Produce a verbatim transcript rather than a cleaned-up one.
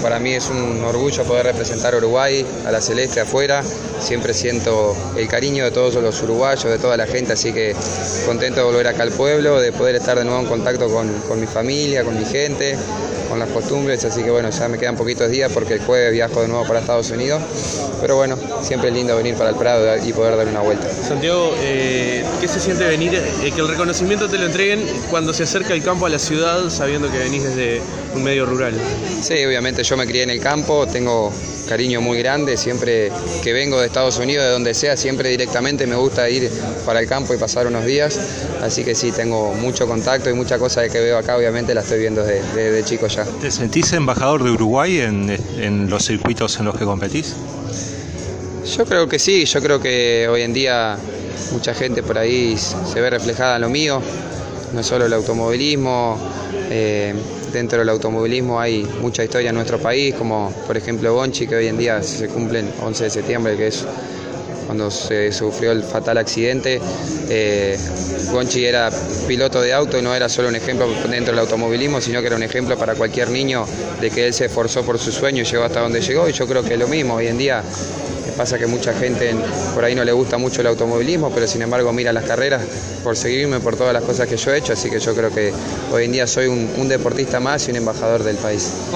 para mí es un orgullo poder representar a Uruguay, a la Celeste afuera. Siempre siento el cariño de todos los uruguayos, de toda la gente, así que contento de volver acá al pueblo, de poder estar de nuevo en contacto con, con mi familia, con mi gente, con las costumbres, así que bueno, ya me quedan poquitos días porque el jueves viajo de nuevo para Estados Unidos, pero bueno, siempre es lindo venir para el Prado y poder dar una vuelta. Santiago, eh, ¿qué se siente venir, eh, que el reconocimiento te lo entreguen cuando se acerca el campo a la ciudad, sabiendo que venís desde un medio rural? Sí, obviamente yo me crié en el campo, tengo cariño muy grande, siempre que vengo de Estados Unidos, de donde sea, siempre directamente me gusta ir para el campo y pasar unos días, así que sí, tengo mucho contacto y mucha cosa que veo acá, obviamente la estoy viendo desde, desde chico ya. ¿Te sentís embajador de Uruguay en, en los circuitos en los que competís? Yo creo que sí, yo creo que hoy en día mucha gente por ahí se ve reflejada en lo mío, no solo el automovilismo, eh, dentro del automovilismo hay mucha historia en nuestro país, como por ejemplo Gonchi, que hoy en día se cumple el once de septiembre, que es cuando se sufrió el fatal accidente. Eh, Gonchi era piloto de auto y no era solo un ejemplo dentro del automovilismo, sino que era un ejemplo para cualquier niño de que él se esforzó por su sueño y llegó hasta donde llegó, y yo creo que es lo mismo. Hoy en día pasa que mucha gente por ahí no le gusta mucho el automovilismo, pero sin embargo mira las carreras por seguirme, por todas las cosas que yo he hecho, así que yo creo que hoy en día soy un, un deportista más y un embajador del país.